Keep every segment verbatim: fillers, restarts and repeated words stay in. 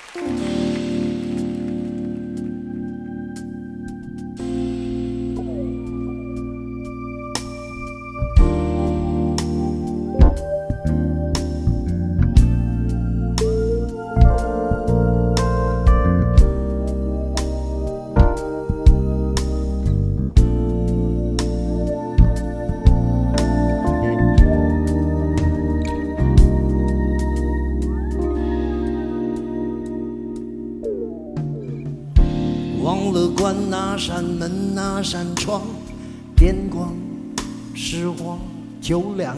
忘了关那扇门那扇窗，电光石火就亮。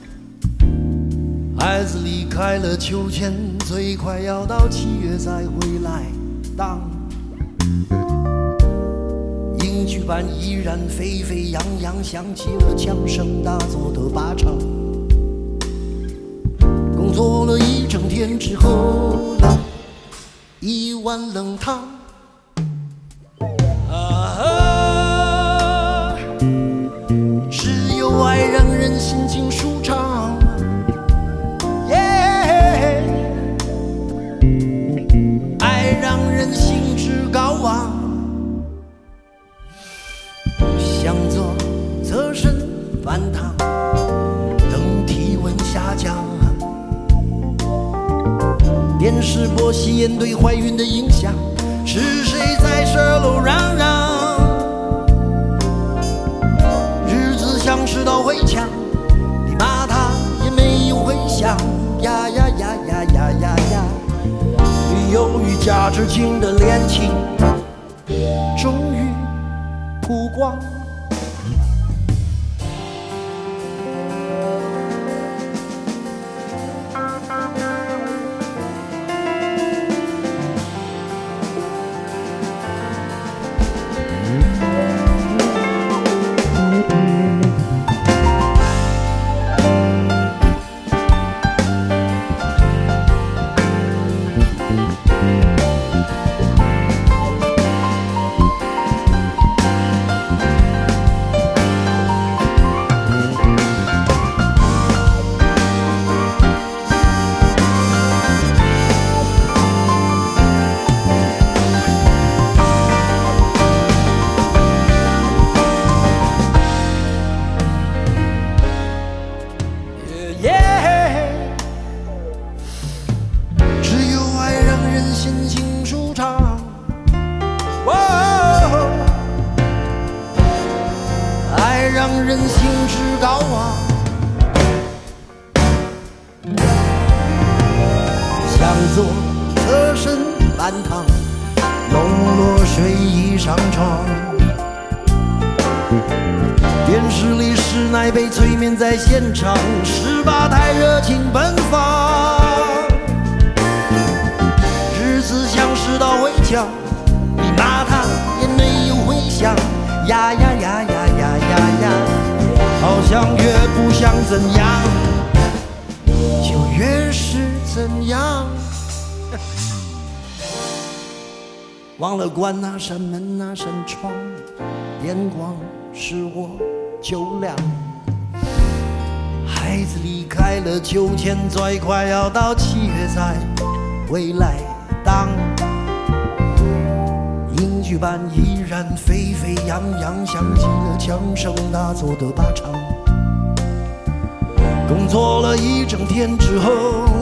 孩子离开了秋千，最快要到七月再回来。当英剧般依然沸沸扬扬，响起了枪声大作的靶场。工作了一整天之后，冷一碗冷汤。只有爱让人心情舒畅， yeah， 爱让人兴致高昂。向左侧身翻烫，等体温下降。电视播吸烟对怀孕的影响，是谁在十楼嚷嚷？像是道围墙，你骂他也没有回响。呀呀呀呀呀呀呀！由于价值经的恋情，终于曝光。让人兴致高昂，向左侧身翻烫，弄落睡衣上床。电视里师奶被催眠在现场，十八太热情奔放，日子像是道围墙，你骂他也没有回响。呀呀呀呀呀呀呀，好像越不想怎样，就越是怎样。忘了关那扇门那扇窗，电光石火就亮。孩子离开了秋千，最快要到七月才回来。当英剧般依然沸沸扬扬，响起了枪声大作的靶场。工作了一整天之后，